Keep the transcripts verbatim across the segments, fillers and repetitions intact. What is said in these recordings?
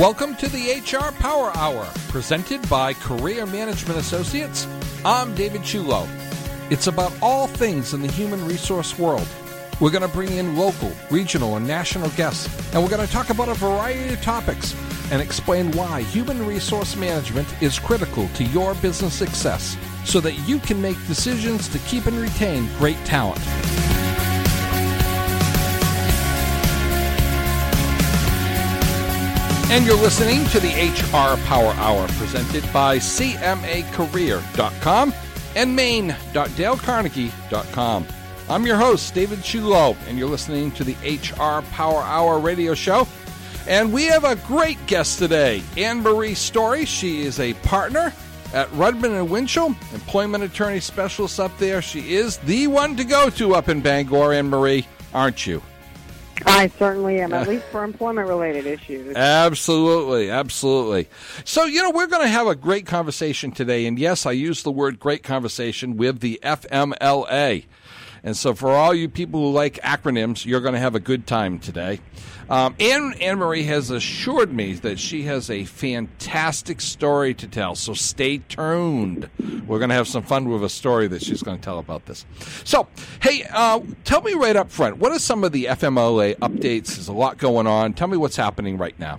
Welcome to the H R Power Hour, presented by Career Management Associates. I'm David Chulo. It's about all things in the human resource world. We're going to bring in local, regional, and national guests, and we're going to talk about a variety of topics and explain why human resource management is critical to your business success so that you can make decisions to keep and retain great talent. And you're listening to the H R Power Hour presented by C M A career dot com and maine dot dale carnegie dot com. I'm your host, David Chulo, and you're listening to the H R Power Hour radio show. And we have a great guest today, Anne Marie Story. She is a partner at Rudman and Winchell, employment attorney specialist up there. She is the one to go to up in Bangor, Anne Marie, aren't you? I certainly am, at least for employment-related issues. Absolutely, absolutely. So, you know, we're going to have a great conversation today, and yes, I use the word great conversation with the F M L A. And so for all you people who like acronyms, you're going to have a good time today. Um, Anne, Anne-Marie has assured me that she has a fantastic story to tell, so stay tuned. We're going to have some fun with a story that she's going to tell about this. So, hey, uh, tell me right up front, what are some of the F M L A updates? There's a lot going on. Tell me what's happening right now.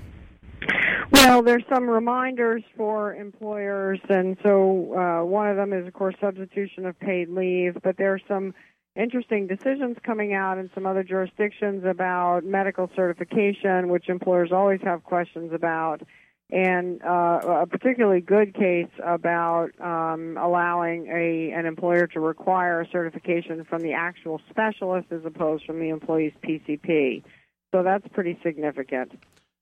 Well, there's some reminders for employers, and so uh, one of them is, of course, substitution of paid leave, but there are some interesting decisions coming out in some other jurisdictions about medical certification, which employers always have questions about, and uh, a particularly good case about um, allowing a an employer to require a certification from the actual specialist as opposed from the employee's P C P. So that's pretty significant.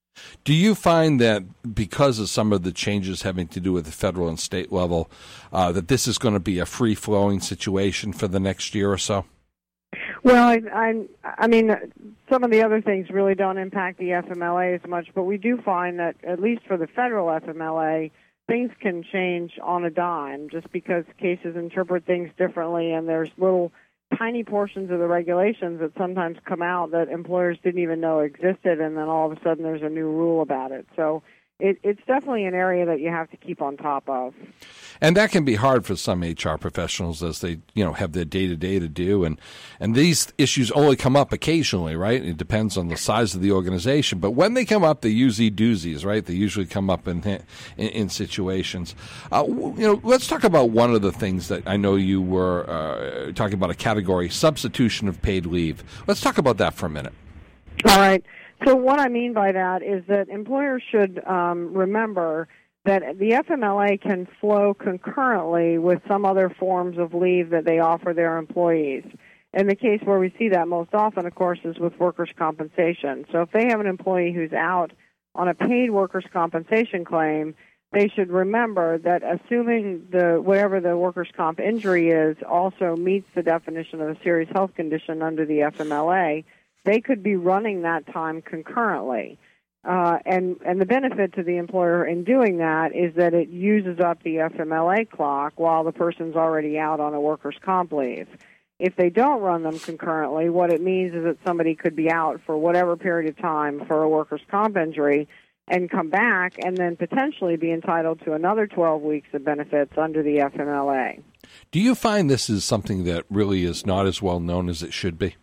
Do you find that because of some of the changes having to do with the federal and state level, uh, that this is going to be a free-flowing situation for the next year or so? Well, I, I, I mean, some of the other things really don't impact the F M L A as much, but we do find that, at least for the federal F M L A, things can change on a dime just because cases interpret things differently, and there's little tiny portions of the regulations that sometimes come out that employers didn't even know existed, and then all of a sudden there's a new rule about it. So it, it's definitely an area that you have to keep on top of. And that can be hard for some H R professionals as they, you know, have their day-to-day to do. And, and these issues only come up occasionally, right? It depends on the size of the organization. But when they come up, they're usually doozies, right? They usually come up in in, in situations. Uh, you know, let's talk about one of the things that I know you were uh, talking about, a category, substitution of paid leave. Let's talk about that for a minute. All right. So what I mean by that is that employers should um, remember that the F M L A can flow concurrently with some other forms of leave that they offer their employees. And the case where we see that most often, of course, is with workers' compensation. So if they have an employee who's out on a paid workers' compensation claim, they should remember that assuming the whatever the workers' comp injury is also meets the definition of a serious health condition under the F M L A, they could be running that time concurrently. Uh, and, and the benefit to the employer in doing that is that it uses up the F M L A clock while the person's already out on a workers' comp leave. If they don't run them concurrently, what it means is that somebody could be out for whatever period of time for a workers' comp injury and come back and then potentially be entitled to another twelve weeks of benefits under the F M L A. Do you find this is something that really is not as well known as it should be?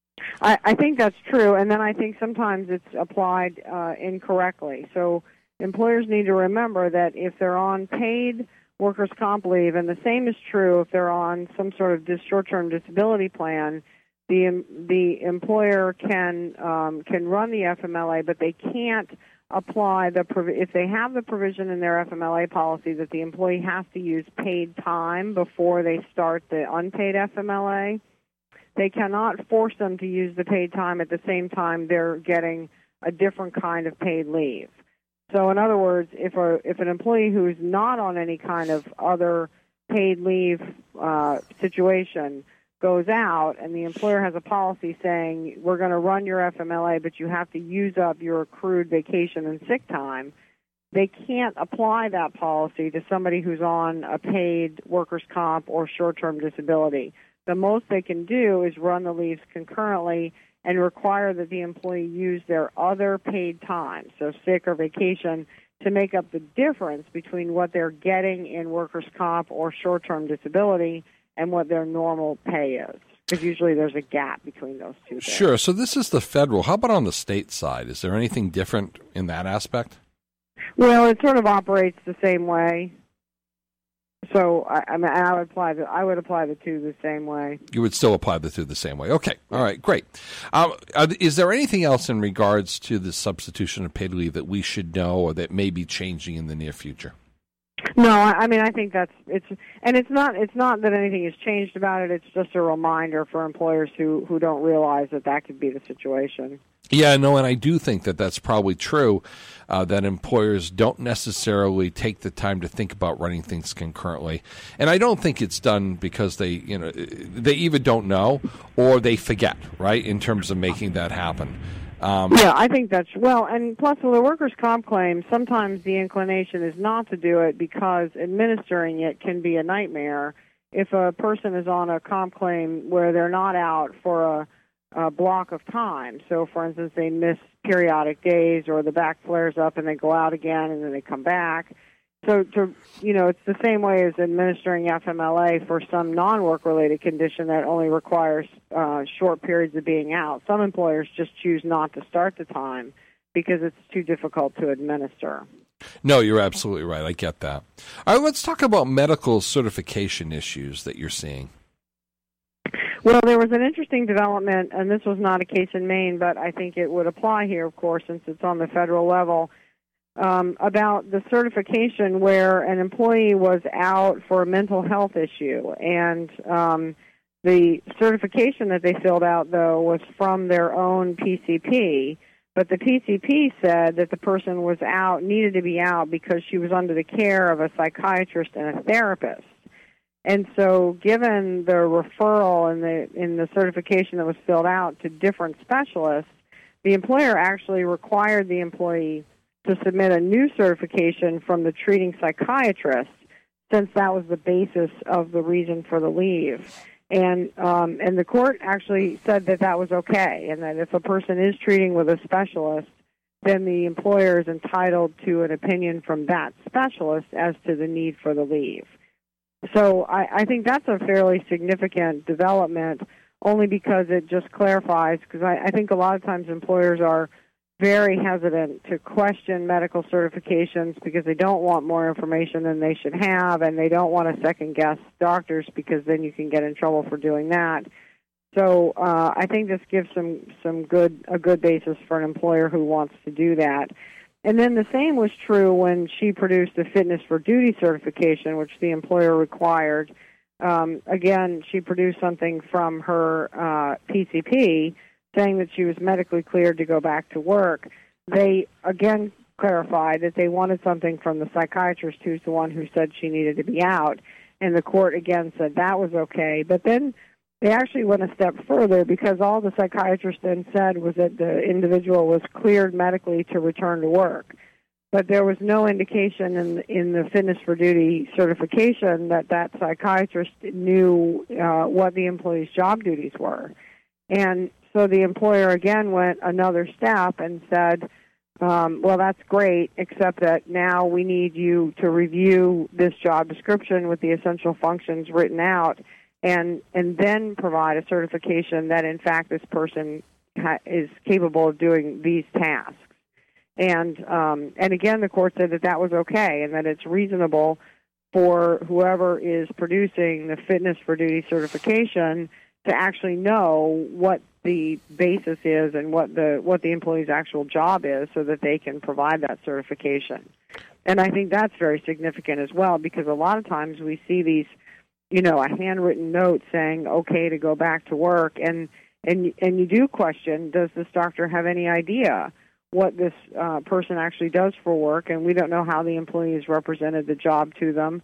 I, I think that's true, and then I think sometimes it's applied uh, incorrectly. So employers need to remember that if they're on paid workers' comp leave, and the same is true if they're on some sort of dis- short-term disability plan, the the employer can um, can run the F M L A, but they can't apply the provi- if they have the provision in their F M L A policy that the employee has to use paid time before they start the unpaid F M L A. They cannot force them to use the paid time at the same time they're getting a different kind of paid leave. So in other words, if a if an employee who is not on any kind of other paid leave uh, situation goes out and the employer has a policy saying we're going to run your F M L A, but you have to use up your accrued vacation and sick time, they can't apply that policy to somebody who's on a paid workers' comp or short-term disability. the most they can do is run the leaves concurrently and require that the employee use their other paid time, so sick or vacation, to make up the difference between what they're getting in workers' comp or short-term disability and what their normal pay is. Because usually there's a gap between those two things. Sure. So this is the federal. How about on the state side? Is there anything different in that aspect? Well, it sort of operates the same way. So I, I mean, I would apply the I would apply the two the same way. You would still apply the two the same way. Okay. All right. Great. Um, is there anything else in regards to the substitution of paid leave that we should know or that may be changing in the near future? No, I mean I think that's it's and it's not it's not that anything has changed about it. It's just a reminder for employers who who don't realize that that could be the situation. Yeah, no, and I do think that that's probably true, uh, that employers don't necessarily take the time to think about running things concurrently. And I don't think it's done because they, you know, they either don't know or they forget, right, in terms of making that happen. Um, yeah, I think that's, well, and plus with a workers' comp claim, sometimes the inclination is not to do it because administering it can be a nightmare. If a person is on a comp claim where they're not out for a a block of time. So, for instance, they miss periodic days or the back flares up and they go out again and then they come back. So, to, you know, it's the same way as administering F M L A for some non-work-related condition that only requires uh, short periods of being out. Some employers just choose not to start the time because it's too difficult to administer. No, you're absolutely right. I get that. All right, let's talk about medical certification issues that you're seeing. Well, there was an interesting development, and this was not a case in Maine, but I think it would apply here, of course, since it's on the federal level, um, about the certification where an employee was out for a mental health issue. And um, the certification that they filled out, though, was from their own P C P, but the P C P said that the person was out, needed to be out because she was under the care of a psychiatrist and a therapist. And so, given the referral and the in the certification that was filled out to different specialists, the employer actually required the employee to submit a new certification from the treating psychiatrist, since that was the basis of the reason for the leave. And um, and the court actually said that that was okay, and that if a person is treating with a specialist, then the employer is entitled to an opinion from that specialist as to the need for the leave. So I, I think that's a fairly significant development, only because it just clarifies, because I, I think a lot of times employers are very hesitant to question medical certifications because they don't want more information than they should have, and they don't want to second-guess doctors because then you can get in trouble for doing that. So uh, I think this gives some, some good a good basis for an employer who wants to do that. And then the same was true when she produced a fitness for duty certification, which the employer required. Um, again, she produced something from her uh, P C P saying that she was medically cleared to go back to work. They, again, clarified that they wanted something from the psychiatrist, who's the one who said she needed to be out. And the court, again, said that was okay. But then they actually went a step further, because all the psychiatrist then said was that the individual was cleared medically to return to work. But there was no indication in, in the fitness for duty certification that that psychiatrist knew uh, what the employee's job duties were. And so the employer again went another step and said, um, well, that's great, except that now we need you to review this job description with the essential functions written out, and and then provide a certification that, in fact, this person ha- is capable of doing these tasks. And um, and again, the court said that that was okay, and that it's reasonable for whoever is producing the fitness for duty certification to actually know what the basis is and what the what the employee's actual job is, so that they can provide that certification. And I think that's very significant as well, because a lot of times we see these, you know, a handwritten note saying okay to go back to work, and and and you do question, does this doctor have any idea what this uh, person actually does for work? And we don't know how the employee has represented the job to them.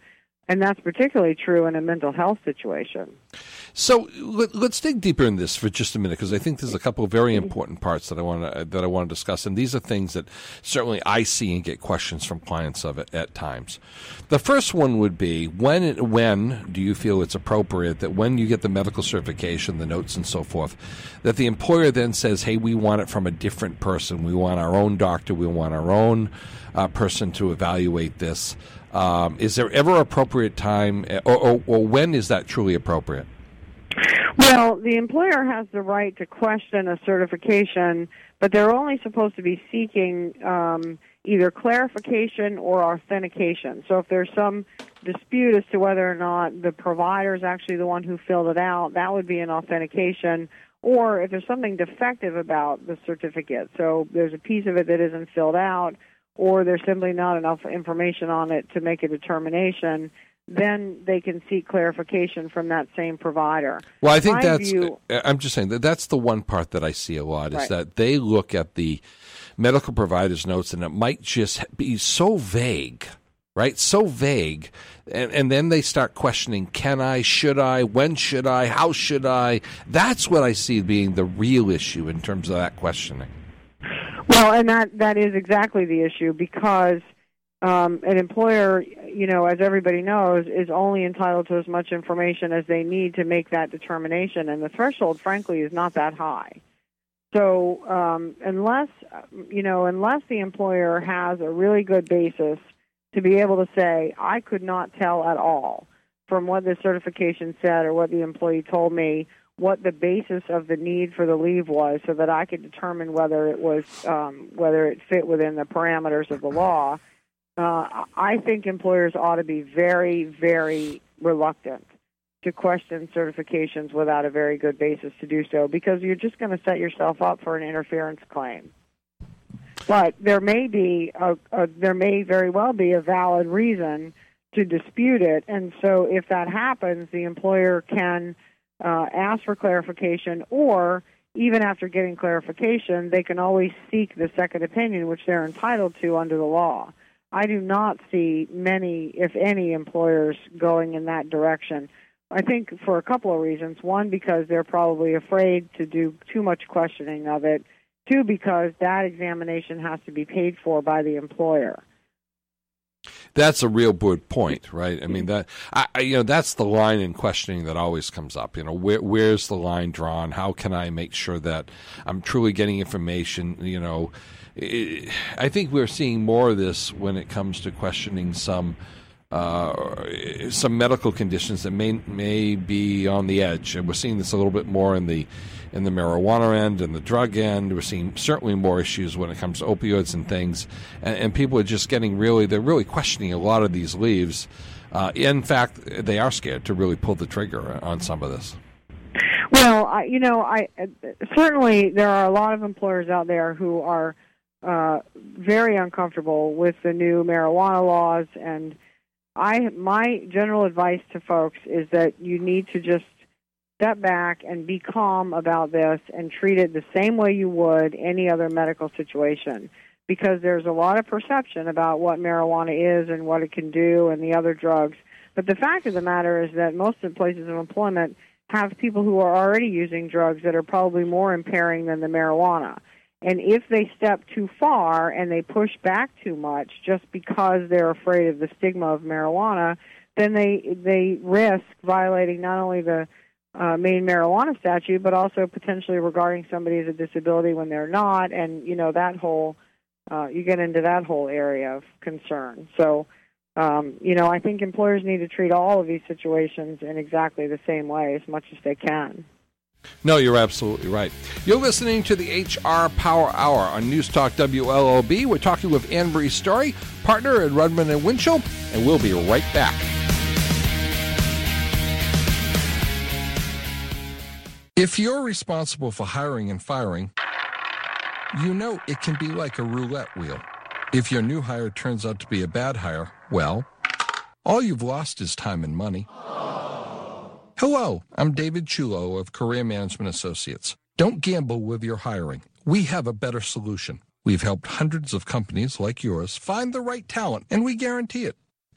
And that's particularly true in a mental health situation. So let, let's dig deeper in this for just a minute, because I think there's a couple of very important parts that I want to that I want to discuss, and these are things that certainly I see and get questions from clients of it at times. The first one would be, when when do you feel it's appropriate that when you get the medical certification, the notes and so forth, that the employer then says, hey, we want it from a different person. We want our own doctor. We want our own uh, person to evaluate this. Um, is there ever appropriate time, or, or, or when is that truly appropriate? Well, the employer has the right to question a certification, but they're only supposed to be seeking um, either clarification or authentication. So if there's some dispute as to whether or not the provider is actually the one who filled it out, that would be an authentication. Or if there's something defective about the certificate, so there's a piece of it that isn't filled out, or there's simply not enough information on it to make a determination, then they can seek clarification from that same provider. Well, I think My that's, view, I'm just saying that that's the one part that I see a lot, is right. that they look at the medical provider's notes and it might just be so vague, right? So vague. And, and then they start questioning, can I, should I, when should I, how should I? That's what I see being the real issue in terms of that questioning. Well, and that, that is exactly the issue, because um, an employer, you know, as everybody knows, is only entitled to as much information as they need to make that determination, and the threshold, frankly, is not that high. So um, unless, you know, unless the employer has a really good basis to be able to say, I could not tell at all from what the certification said or what the employee told me what the basis of the need for the leave was, so that I could determine whether it was um, whether it fit within the parameters of the law, uh, I think employers ought to be very, very reluctant to question certifications without a very good basis to do so, because you're just going to set yourself up for an interference claim. But there may be a, a, there may very well be a valid reason to dispute it, and so if that happens, the employer can uh, ask for clarification, or even after getting clarification, they can always seek the second opinion, which they're entitled to under the law. I do not see many, if any, employers going in that direction. I think for a couple of reasons. One, because they're probably afraid to do too much questioning of it. Two, because that examination has to be paid for by the employer. That's a real good point, right? I mean, that I, I, you know, that's the line in questioning that always comes up. You know, where, where's the line drawn? How can I make sure that I'm truly getting information? You know, it, I think we're seeing more of this when it comes to questioning some uh, some medical conditions that may may be on the edge, and we're seeing this a little bit more in the in the marijuana end and the drug end. We're seeing certainly more issues when it comes to opioids and things, and, and people are just getting really, they're really questioning a lot of these leaves. Uh, in fact, they are scared to really pull the trigger on some of this. Well, I, you know, I certainly there are a lot of employers out there who are uh, very uncomfortable with the new marijuana laws, and I my general advice to folks is that you need to just step back and be calm about this and treat it the same way you would any other medical situation, because there's a lot of perception about what marijuana is and what it can do and the other drugs. But the fact of the matter is that most of the places of employment have people who are already using drugs that are probably more impairing than the marijuana. And if they step too far and they push back too much just because they're afraid of the stigma of marijuana, then they they risk violating not only the Uh, Maine marijuana statute, but also potentially regarding somebody as a disability when they're not, and you know that whole uh, you get into that whole area of concern. So, um, you know, I think employers need to treat all of these situations in exactly the same way as much as they can. No, you're absolutely right. You're listening to the H R Power Hour on News Talk W L O B. We're talking with Anne Marie Story, partner at Rudman and Winchell, and we'll be right back. If you're responsible for hiring and firing, you know it can be like a roulette wheel. If your new hire turns out to be a bad hire, well, all you've lost is time and money. Hello, I'm David Chulo of Career Management Associates. Don't gamble with your hiring. We have a better solution. We've helped hundreds of companies like yours find the right talent, and we guarantee it.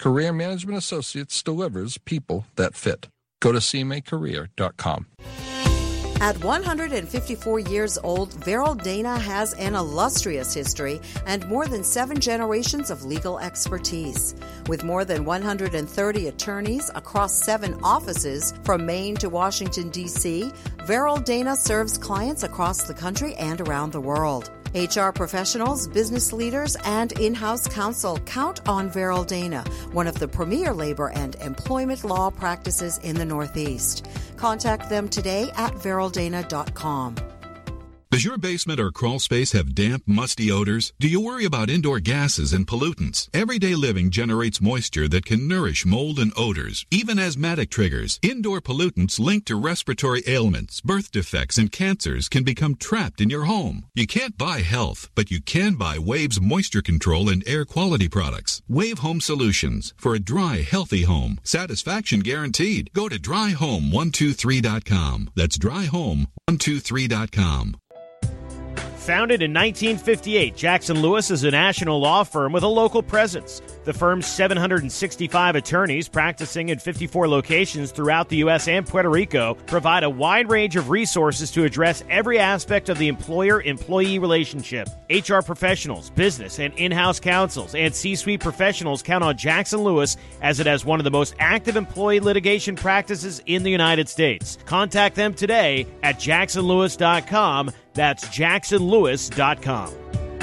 Career Management Associates delivers people that fit. Go to c m a career dot com. At one hundred fifty-four years old, Veryl Dana has an illustrious history and more than seven generations of legal expertise. With more than one hundred thirty attorneys across seven offices from Maine to Washington, D C, Veryl Dana serves clients across the country and around the world. H R professionals, business leaders, and in-house counsel count on Veryl Dana, one of the premier labor and employment law practices in the Northeast. Contact them today at veryl dana dot com. Does your basement or crawl space have damp, musty odors? Do you worry about indoor gases and pollutants? Everyday living generates moisture that can nourish mold and odors, even asthmatic triggers. Indoor pollutants linked to respiratory ailments, birth defects, and cancers can become trapped in your home. You can't buy health, but you can buy Wave's moisture control and air quality products. Wave Home Solutions for a dry, healthy home. Satisfaction guaranteed. Go to dry home one two three dot com. That's dry home one two three dot com. Founded in nineteen fifty-eight, Jackson Lewis is a national law firm with a local presence. The firm's seven hundred sixty-five attorneys practicing in fifty-four locations throughout the U S and Puerto Rico provide a wide range of resources to address every aspect of the employer-employee relationship. H R professionals, business and in-house counsels, and C-suite professionals count on Jackson Lewis as it has one of the most active employee litigation practices in the United States. Contact them today at jackson lewis dot com. That's jackson lewis dot com.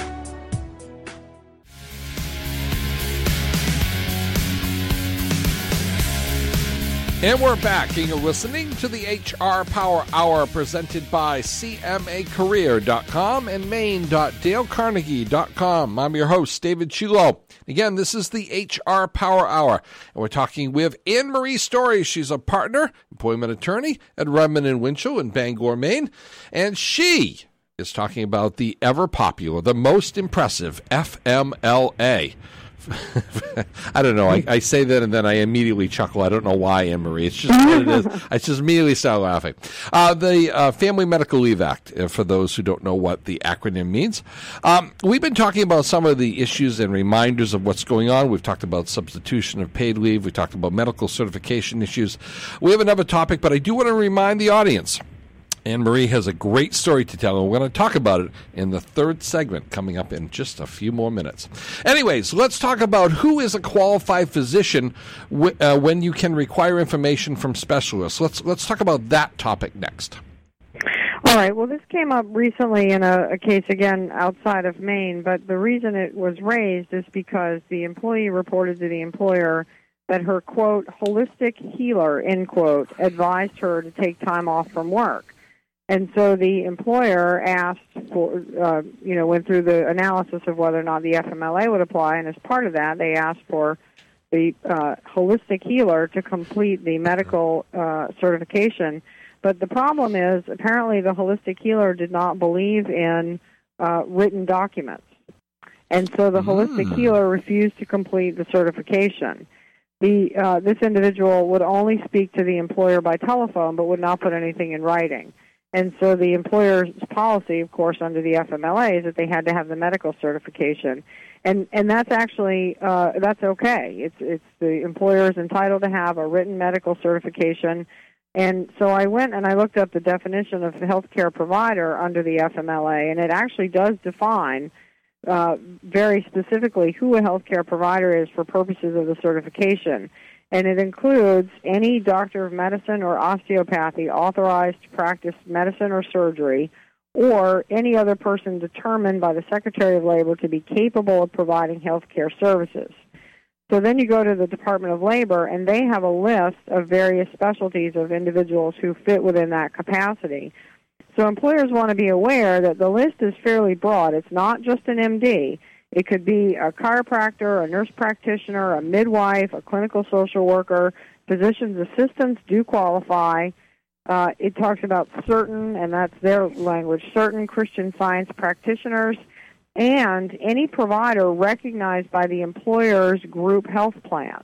And we're back, and you're listening to the H R Power Hour presented by c m a career dot com and maine dot dale carnegie dot com. I'm your host, David Chulo. Again, this is the H R Power Hour, and we're talking with Anne Marie Story. She's a partner, employment attorney at Redmond and Winchell in Bangor, Maine, and she is talking about the ever-popular, the most impressive F M L A. I don't know. I, I say that and then I immediately chuckle. I don't know why, Anne Marie. It's just what it is. I just immediately start laughing. Uh, the uh, Family Medical Leave Act, uh, for those who don't know what the acronym means. Um, we've been talking about some of the issues and reminders of what's going on. We've talked about substitution of paid leave. We talked about medical certification issues. We have another topic, but I do want to remind the audience. Anne Marie has a great story to tell, and we're going to talk about it in the third segment coming up in just a few more minutes. Anyways, let's talk about who is a qualified physician w- uh, when you can require information from specialists. Let's let's talk about that topic next. All right. Well, this came up recently in a, a case, again, outside of Maine, but the reason it was raised is because the employee reported to the employer that her, quote, holistic healer, end quote, advised her to take time off from work. And so the employer asked for, uh, you know, went through the analysis of whether or not the F M L A would apply, and as part of that, they asked for the uh, holistic healer to complete the medical uh, certification. But the problem is, apparently the holistic healer did not believe in uh, written documents. And so the holistic mm. healer refused to complete the certification. The uh, this individual would only speak to the employer by telephone, but would not put anything in writing. And so the employer's policy, of course, under the F M L A is that they had to have the medical certification, and and that's actually uh, that's okay. It's it's the employer is entitled to have a written medical certification, and so I went and I looked up the definition of healthcare provider under the F M L A, and it actually does define uh, very specifically who a healthcare provider is for purposes of the certification. And it includes any doctor of medicine or osteopathy authorized to practice medicine or surgery, or any other person determined by the Secretary of Labor to be capable of providing health care services. So then you go to the Department of Labor, and they have a list of various specialties of individuals who fit within that capacity. So employers want to be aware that the list is fairly broad. It's not just an M D. It could be a chiropractor, a nurse practitioner, a midwife, a clinical social worker. Physician's assistants do qualify. Uh, it talks about certain, and that's their language, certain Christian Science practitioners, and any provider recognized by the employer's group health plan.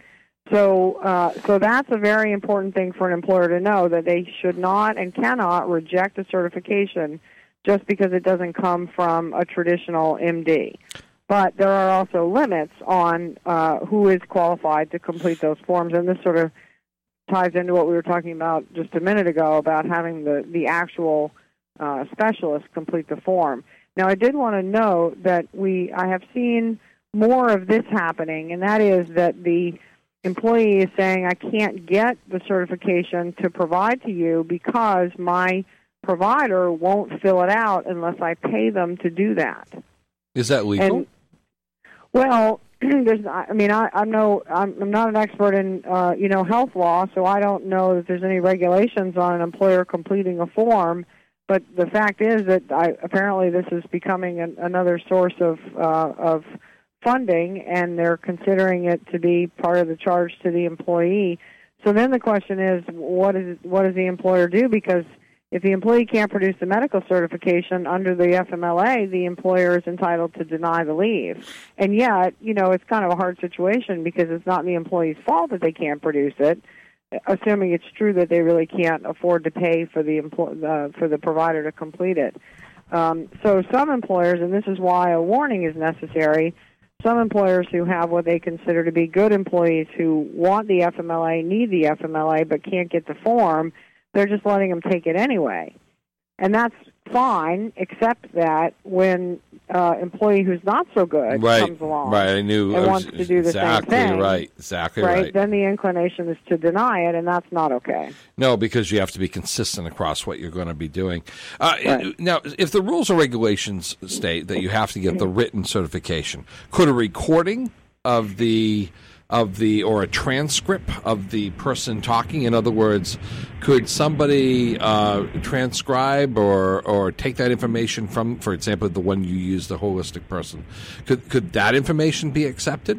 So, uh, so that's a very important thing for an employer to know, that they should not and cannot reject a certification just because it doesn't come from a traditional M D. but there are also limits on uh, who is qualified to complete those forms, and this sort of ties into what we were talking about just a minute ago about having the, the actual uh, specialist complete the form. Now, I did want to note that we I have seen more of this happening, and that is that the employee is saying, I can't get the certification to provide to you because my provider won't fill it out unless I pay them to do that. Is that legal? And, well, there's. I mean, I, I'm no. I'm, I'm not an expert in uh, you know health law, so I don't know that there's any regulations on an employer completing a form. But the fact is that I, apparently this is becoming an, another source of uh, of funding, and they're considering it to be part of the charge to the employee. So then the question is, what is what does the employer do? Because if the employee can't produce the medical certification under the F M L A, the employer is entitled to deny the leave. And yet, you know, it's kind of a hard situation because it's not the employee's fault that they can't produce it, assuming it's true that they really can't afford to pay for the empl- uh, for the provider to complete it. Um, so some employers, and this is why a warning is necessary, some employers who have what they consider to be good employees who want the F M L A, need the F M L A, but can't get the form, they're just letting them take it anyway. And that's fine, except that when uh, employee who's not so good right, comes along right, I knew, and I wants to do the exactly same thing, right, exactly right, right, then the inclination is to deny it, and that's not okay. No, because you have to be consistent across what you're going to be doing. Uh, Right. Now, if the rules or regulations state that you have to get the written certification, could a recording of the of the or a transcript of the person talking, in other words, could somebody uh, transcribe or or take that information from, for example, the one you use, the holistic person, could could that information be accepted?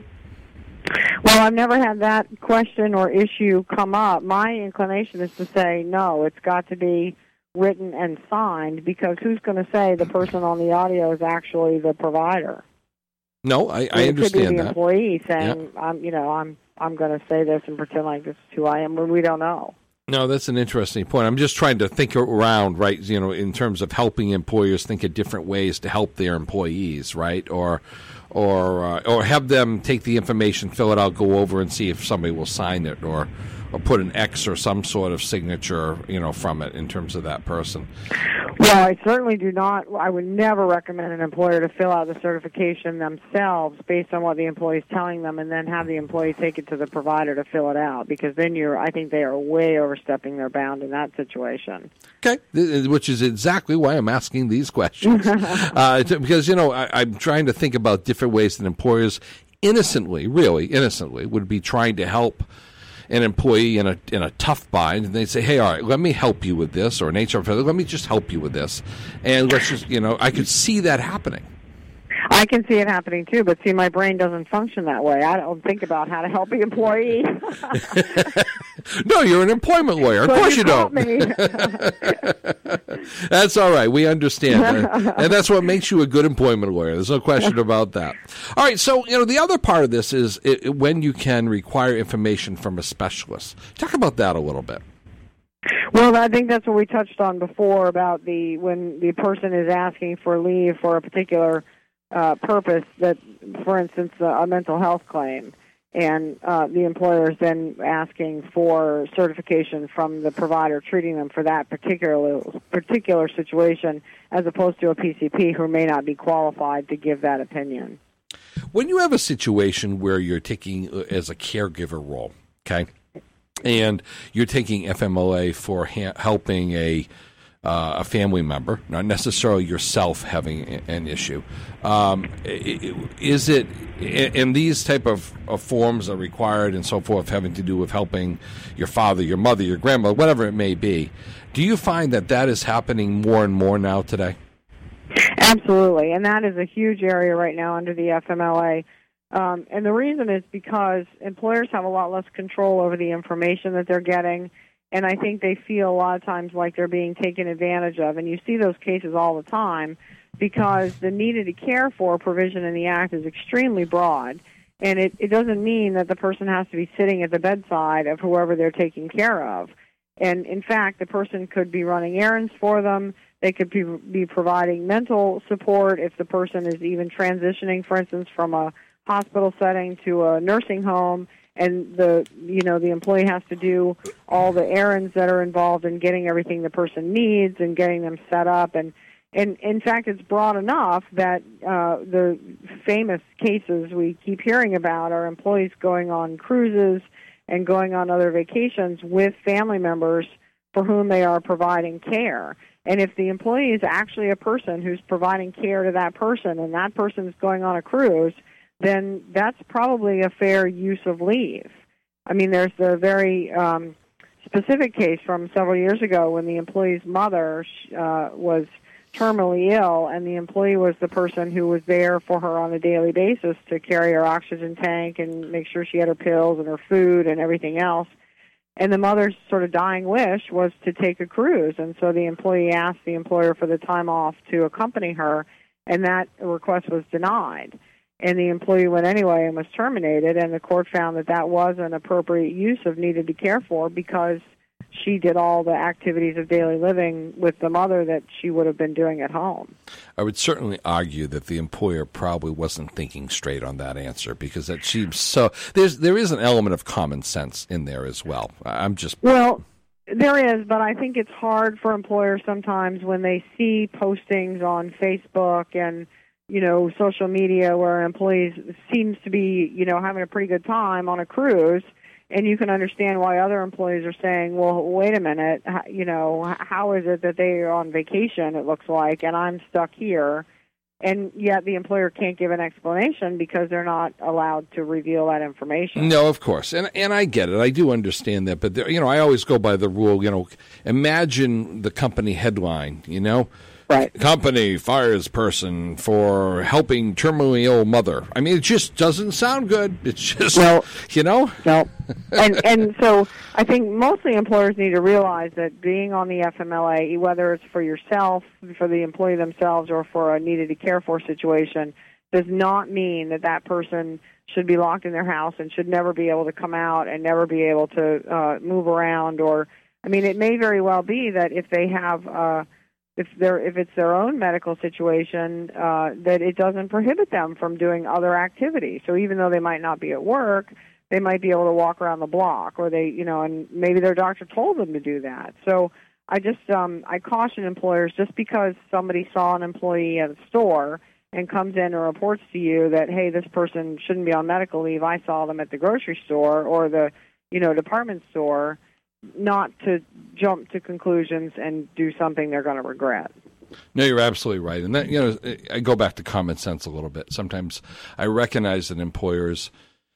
Well, I've never had that question or issue come up. My inclination is to say no, it's got to be written and signed, because who's going to say the person on the audio is actually the provider? No, I, I it could be understand the that. employee saying, Yep. "I'm, you know, I'm, I'm going to say this and pretend like this is who I am," when we don't know. No, that's an interesting point. I'm just trying to think around, right, you know, in terms of helping employers think of different ways to help their employees, right? Or or uh, or have them take the information, fill it out, go over and see if somebody will sign it, or or put an X or some sort of signature, you know, from it in terms of that person. Well, I certainly do not. I would never recommend an employer to fill out the certification themselves based on what the employee is telling them, and then have the employee take it to the provider to fill it out, because then you're, I think they are way overstepping their bound in that situation. Okay, which is exactly why I'm asking these questions. uh, because, you know, I, I'm trying to think about different ways that employers innocently, really innocently, would be trying to help an employee in a in a tough bind, and they say, "Hey, all right, let me help you with this," or an H R, "Let me just help you with this," and let's just, you know, I could see that happening. I can see it happening too, but see, my brain doesn't function that way. I don't think about how to help the employee. No, you're an employment lawyer. Of So course you, you don't. me. That's all right. We understand. And that's what makes you a good employment lawyer. There's no question about that. All right. So, you know, the other part of this is it, it, when you can require information from a specialist. Talk about that a little bit. Well, I think that's what we touched on before about the when the person is asking for leave for a particular uh, purpose, that, for instance, uh, a mental health claim, and uh, the employer is then asking for certification from the provider treating them for that particular particular situation, as opposed to a P C P who may not be qualified to give that opinion. When you have a situation where you're taking uh, as a caregiver role, okay, and you're taking F M L A for ha- helping a uh, a family member, not necessarily yourself having a- an issue, um, is it, and these type of, of forms are required and so forth, having to do with helping your father, your mother, your grandmother, whatever it may be, do you find that that is happening more and more now today? Absolutely, and that is a huge area right now under the F M L A. Um, and the reason is because employers have a lot less control over the information that they're getting, and I think they feel a lot of times like they're being taken advantage of. And you see those cases all the time, because the needed to care for provision in the Act is extremely broad, and it, it doesn't mean that the person has to be sitting at the bedside of whoever they're taking care of. And in fact, the person could be running errands for them. They could be, be providing mental support if the person is even transitioning, for instance, from a hospital setting to a nursing home, and the you know the employee has to do all the errands that are involved in getting everything the person needs and getting them set up. And, and in fact, it's broad enough that uh, the famous cases we keep hearing about are employees going on cruises and going on other vacations with family members for whom they are providing care. And if the employee is actually a person who's providing care to that person and that person is going on a cruise, then that's probably a fair use of leave. I mean, there's the very um, specific case from several years ago when the employee's mother uh, was terminally ill, and the employee was the person who was there for her on a daily basis to carry her oxygen tank and make sure she had her pills and her food and everything else. And the mother's sort of dying wish was to take a cruise, and so the employee asked the employer for the time off to accompany her, and that request was denied. And the employee went anyway and was terminated, and the court found that that was an appropriate use of needed to care for because she did all the activities of daily living with the mother that she would have been doing at home. I would certainly argue that the employer probably wasn't thinking straight on that answer because that seems so. There's there is an element of common sense in there as well. I'm just well, there is, but I think it's hard for employers sometimes when they see postings on Facebook and you know social media where employees seems to be you know having a pretty good time on a cruise. And you can understand why other employees are saying, well, wait a minute, you know, how is it that they are on vacation, it looks like, and I'm stuck here? And yet the employer can't give an explanation because they're not allowed to reveal that information. No, of course. And and I get it. I do understand that. But, there, you know, I always go by the rule, you know, imagine the company headline, you know. Right. Company fires person for helping terminally ill mother. I mean, it just doesn't sound good. It's just, no, you know? No. And and so I think mostly employers need to realize that being on the F M L A, whether it's for yourself, for the employee themselves, or for a needed to care for situation, does not mean that that person should be locked in their house and should never be able to come out and never be able to uh, move around. Or, I mean, it may very well be that if they have... Uh, If they're if it's their own medical situation, uh, that it doesn't prohibit them from doing other activities. So even though they might not be at work, they might be able to walk around the block, or they, you know, and maybe their doctor told them to do that. So I just um, I caution employers, just because somebody saw an employee at a store and comes in and reports to you that, hey, this person shouldn't be on medical leave, I saw them at the grocery store or the, you know, department store, not to jump to conclusions and do something they're going to regret. No, you're absolutely right. And that, you know, I go back to common sense a little bit. Sometimes I recognize that employers,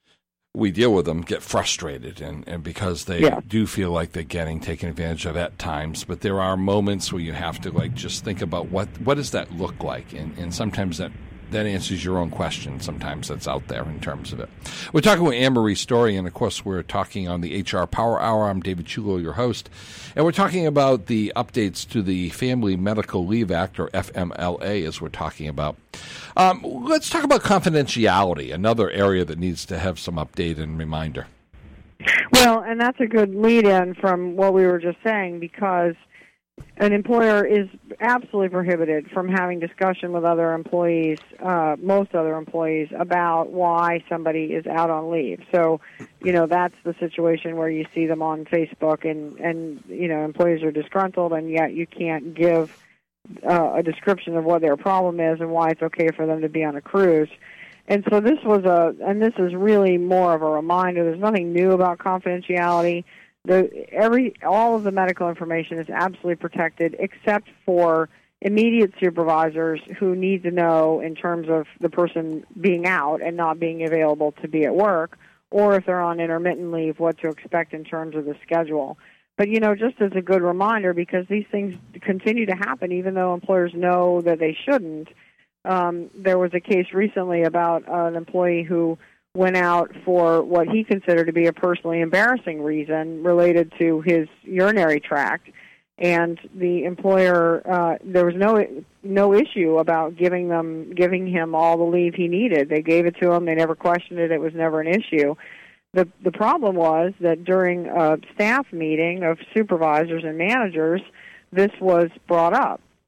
we deal with them, get frustrated and, and because they yeah. do feel like they're getting taken advantage of at times. But there are moments where you have to like just think about what, what does that look like? And, and sometimes that that answers your own question. Sometimes that's out there in terms of it. We're talking with Anne-Marie Story, and, of course, we're talking on the H R Power Hour. I'm David Chulo, your host. And we're talking about the updates to the Family Medical Leave Act, or F M L A, as we're talking about. Um, let's talk about confidentiality, another area that needs to have some update and reminder. Well, and that's a good lead-in from what we were just saying, because an employer is absolutely prohibited from having discussion with other employees, uh, most other employees, about why somebody is out on leave. So, you know, that's the situation where you see them on Facebook and, and you know, employees are disgruntled, and yet you can't give uh, a description of what their problem is and why it's okay for them to be on a cruise. And so this was a, and this is really more of a reminder. There's nothing new about confidentiality. The, every all of the medical information is absolutely protected, except for immediate supervisors who need to know in terms of the person being out and not being available to be at work, or if they're on intermittent leave, what to expect in terms of the schedule. But, you know, just as a good reminder, because these things continue to happen even though employers know that they shouldn't, um, there was a case recently about uh, an employee who went out for what he considered to be a personally embarrassing reason related to his urinary tract, and the employer, uh, there was no no issue about giving them giving him all the leave he needed. They gave it to him. They never questioned it. It was never an issue. The the problem was that during a staff meeting of supervisors and managers, this was brought up,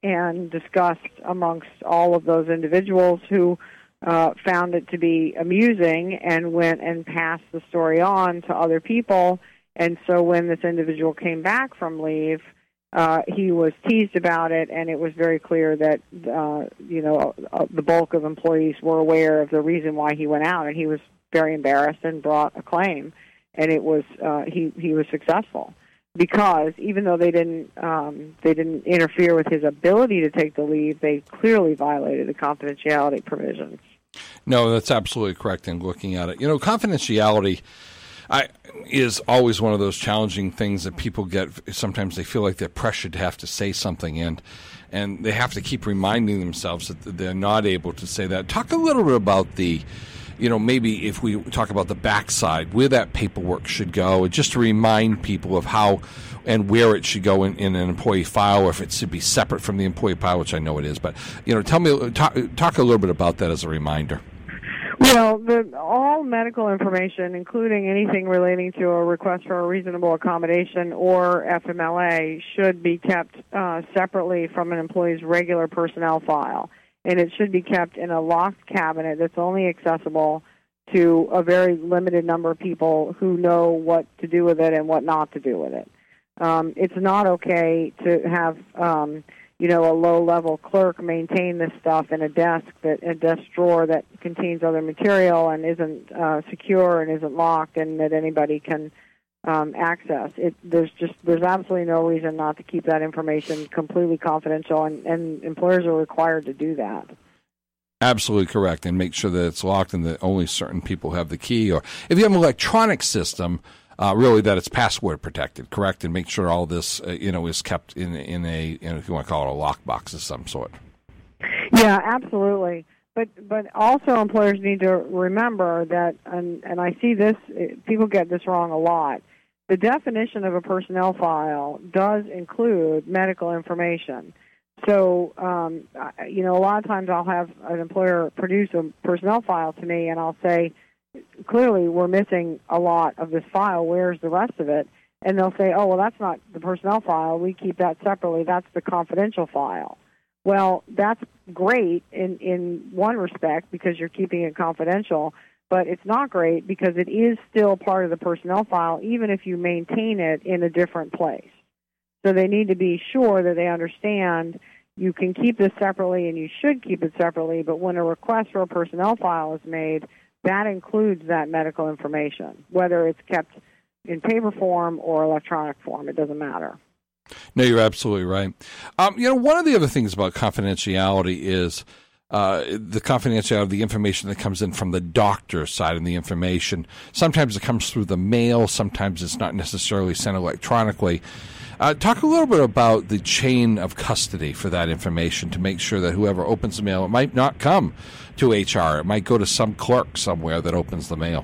and discussed amongst all of those individuals who uh, found it to be amusing and went and passed the story on to other people. And so when this individual came back from leave, uh, he was teased about it, and it was very clear that, uh, you know, uh, the bulk of employees were aware of the reason why he went out, and he was very embarrassed and brought a claim. And it was uh, he he was successful because even though they didn't um, they didn't interfere with his ability to take the leave, they clearly violated the confidentiality provisions. No, that's absolutely correct in looking at it. You know, confidentiality I, is always one of those challenging things that people get. Sometimes they feel like they're pressured to have to say something, and and they have to keep reminding themselves that they're not able to say that. Talk a little bit about the, you know, maybe if we talk about the backside, where that paperwork should go, just to remind people of how and where it should go in, in an employee file, or if it should be separate from the employee file, which I know it is. But, you know, tell me, talk, talk a little bit about that as a reminder. Well, the, all medical information, including anything relating to a request for a reasonable accommodation or F M L A, should be kept uh, separately from an employee's regular personnel file. And it should be kept in a locked cabinet that's only accessible to a very limited number of people who know what to do with it and what not to do with it. Um, it's not okay to have, um, you know, a low-level clerk maintain this stuff in a desk that a desk drawer that contains other material and isn't uh, secure and isn't locked and that anybody can um, access. It, there's just there's absolutely no reason not to keep that information completely confidential, and, and employers are required to do that. Absolutely correct, and make sure that it's locked and that only certain people have the key. Or if you have an electronic system, uh, really that it's password protected, correct, and make sure all this uh, you know is kept in in a, you know, if you want to call it a lockbox of some sort. Yeah, absolutely. But but also employers need to remember that, and, and I see this, people get this wrong a lot, the definition of a personnel file does include medical information. So, um, you know, a lot of times I'll have an employer produce a personnel file to me, and I'll say, clearly we're missing a lot of this file. Where's the rest of it? And they'll say, oh, well, that's not the personnel file. We keep that separately. That's the confidential file. Well, that's great in, in one respect because you're keeping it confidential, but it's not great because it is still part of the personnel file even if you maintain it in a different place. So they need to be sure that they understand you can keep this separately and you should keep it separately, but when a request for a personnel file is made, that includes that medical information, whether it's kept in paper form or electronic form. It doesn't matter. No, you're absolutely right. Um, you know, one of the other things about confidentiality is uh, the confidentiality of the information that comes in from the doctor side of the information. Sometimes it comes through the mail. Sometimes it's not necessarily sent electronically. Uh, talk a little bit about the chain of custody for that information to make sure that whoever opens the mail, it might not come to H R. It might go to some clerk somewhere that opens the mail.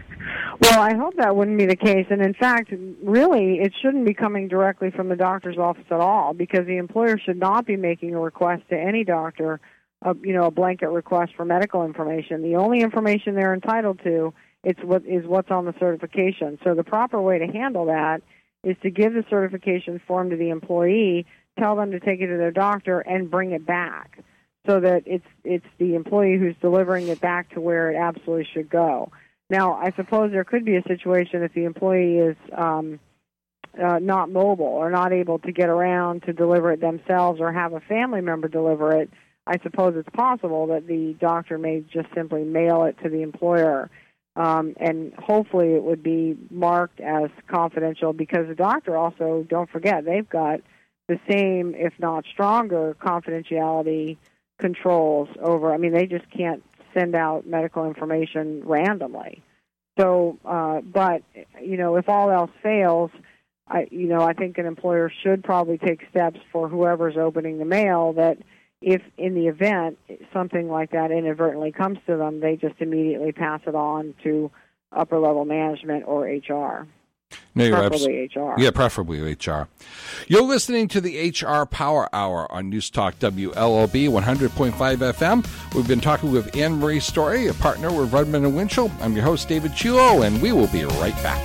Well, I hope that wouldn't be the case. And in fact, really, it shouldn't be coming directly from the doctor's office at all because the employer should not be making a request to any doctor, uh, you know, a blanket request for medical information. The only information they're entitled to it's what is what's on the certification. So the proper way to handle that is to give the certification form to the employee, tell them to take it to their doctor, and bring it back so that it's it's the employee who's delivering it back to where it absolutely should go. Now, I suppose there could be a situation if the employee is um, uh, not mobile or not able to get around to deliver it themselves or have a family member deliver it. I suppose it's possible that the doctor may just simply mail it to the employer, um, and hopefully it would be marked as confidential because the doctor also, don't forget, they've got the same, if not stronger, confidentiality controls over, I mean, they just can't send out medical information randomly. So, uh, but, you know, if all else fails, I, you know, I think an employer should probably take steps for whoever's opening the mail that if in the event something like that inadvertently comes to them, they just immediately pass it on to upper-level management or H R. No, you're preferably abs- H R. Yeah, preferably H R. You're listening to the H R Power Hour on News Talk W L O B one hundred point five F M. We've been talking with Anne Marie Story, a partner with Rudman and Winchell. I'm your host, David Chulo, and we will be right back.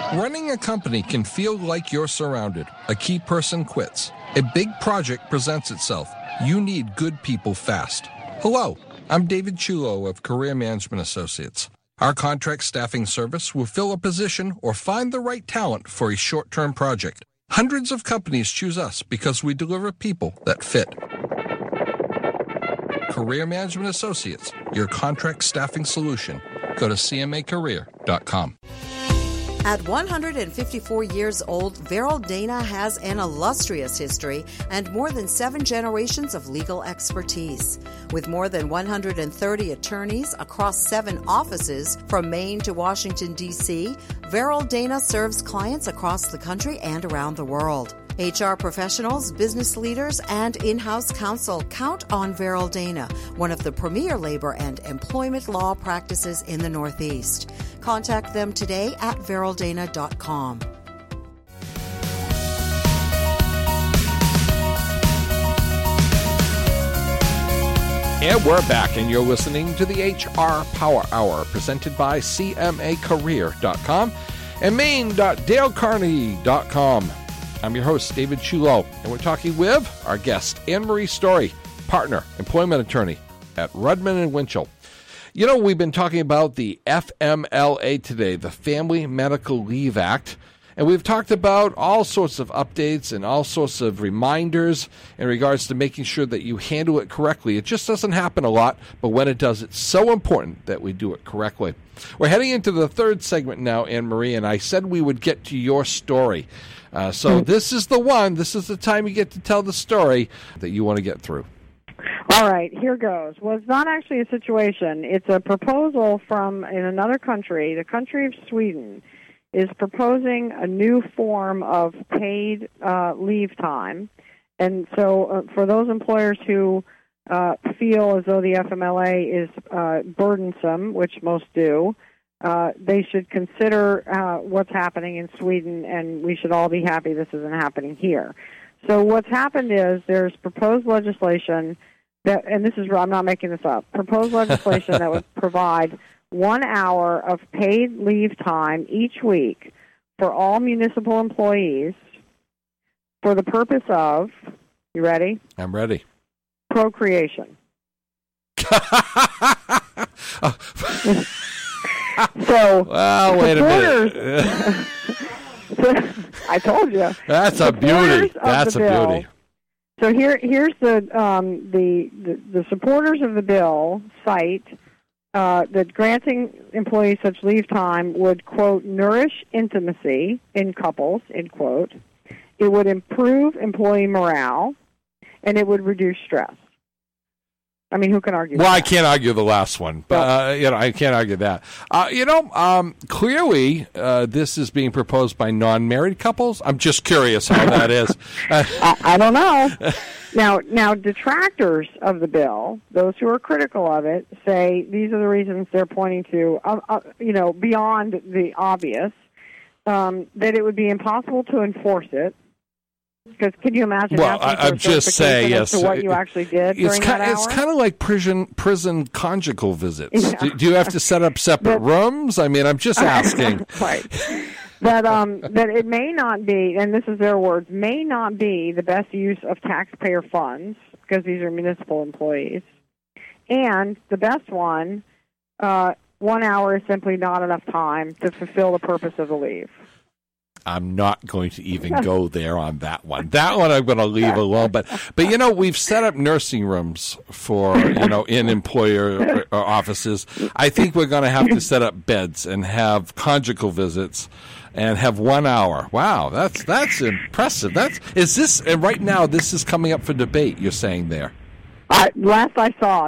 Running a company can feel like you're surrounded. A key person quits. A big project presents itself. You need good people fast. Hello, I'm David Chulo of Career Management Associates. Our contract staffing service will fill a position or find the right talent for a short-term project. Hundreds of companies choose us because we deliver people that fit. Career Management Associates, your contract staffing solution. Go to c m a career dot com. At one hundred fifty-four years old, Veral Dana has an illustrious history and more than seven generations of legal expertise. With more than one hundred thirty attorneys across seven offices from Maine to Washington, D C, Veral Dana serves clients across the country and around the world. H R professionals, business leaders, and in-house counsel count on Veral Dana, one of the premier labor and employment law practices in the Northeast. Contact them today at veral dana dot com. And we're back, and you're listening to the H R Power Hour, presented by c m a career dot com and maine dot dale carney dot com. I'm your host, David Chulo, and we're talking with our guest, Anne-Marie Story, partner, employment attorney at Rudman and Winchell. You know, we've been talking about the F M L A today, the Family Medical Leave Act, and we've talked about all sorts of updates and all sorts of reminders in regards to making sure that you handle it correctly. It just doesn't happen a lot, but when it does, it's so important that we do it correctly. We're heading into the third segment now, Anne-Marie, and I said we would get to your story. Uh, so this is the one, this is the time you get to tell the story that you want to get through. All right, here goes. Well, it's not actually a situation. It's a proposal from in another country. The country of Sweden is proposing a new form of paid uh, leave time. And so uh, for those employers who uh, feel as though the F M L A is uh, burdensome, which most do, uh, they should consider uh, what's happening in Sweden, and we should all be happy this isn't happening here. So what's happened is there's proposed legislation that, and this is, I'm not making this up, proposed legislation that would provide one hour of paid leave time each week for all municipal employees for the purpose of, you ready? I'm ready. Procreation. So, well, wait a minute. I told you. That's a beauty. That's a bill, beauty. So here, here's the, um, the the the supporters of the bill cite uh, that granting employees such leave time would, quote, nourish intimacy in couples, end quote. It would improve employee morale, and it would reduce stress. I mean, who can argue Well, that? I can't argue the last one, but uh, you know, I can't argue that. Uh, you know, um, clearly, uh, this is being proposed by non-married couples. I'm just curious how that is. Uh, I, I don't know. Now, now, detractors of the bill, those who are critical of it, say these are the reasons they're pointing to. Uh, uh, you know, beyond the obvious, um, that it would be impossible to enforce it. Because can you imagine? Well, I, I'm just saying, yes. To what you actually did it's during kind, that hour? It's kind of like prison prison conjugal visits. Yeah. Do, do you have to set up separate but, rooms? I mean, I'm just asking. Right. That um that it may not be, and this is their words, may not be the best use of taxpayer funds because these are municipal employees, and the best one, uh, one hour is simply not enough time to fulfill the purpose of the leave. I'm not going to even go there on that one. That one I'm going to leave alone. But, but you know, we've set up nursing rooms for, you know, in employer offices. I think we're going to have to set up beds and have conjugal visits and have one hour. Wow, that's that's impressive. That's is this and right now? This is coming up for debate. You're saying there. I, last I saw.